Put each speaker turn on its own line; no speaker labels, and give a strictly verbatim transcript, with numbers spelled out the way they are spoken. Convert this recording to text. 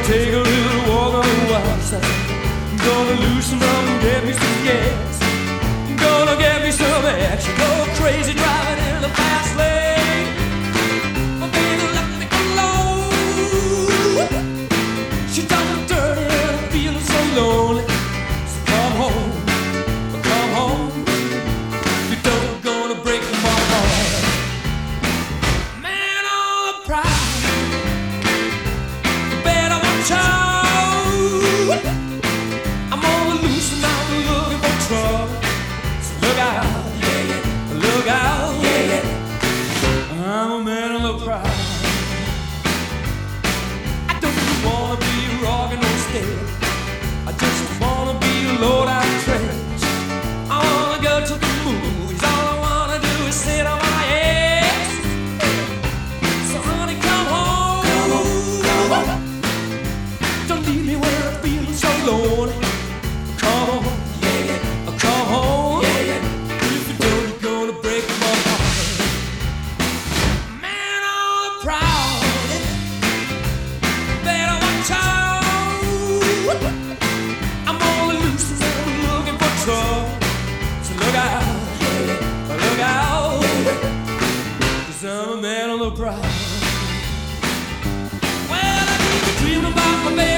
take a little walk on the wild side. Gonna loosen up and get me some gas. Gonna get me some action. Go crazy driving in the fast lane. But baby, let me alone. She done me dirty and I'm feeling so lonely. So come home, come home. You don't gonna break my heart. Man on the prowl, you better watch out. I'm on the loose and I'm looking for trouble. So look out, yeah, yeah. Look out, yeah, yeah. I'm a man on the prowl. I don't wanna be rockin' no steady. I just wanna be low down trash. I wanna go to the movies. All I wanna do is sit on my ass. So honey, come home, come home, come home. Don't leave me where I'm feeling so lonely. Come on, yeah, yeah. Come home, yeah, yeah. If you don't, you're gonna break my heart. Man on the prowl, better watch out. I'm on the loose and I'm looking for trouble. So look out, yeah, yeah. Look out, yeah, yeah. 'Cause I'm a man on the prowl. Well, I keep dreaming about my baby.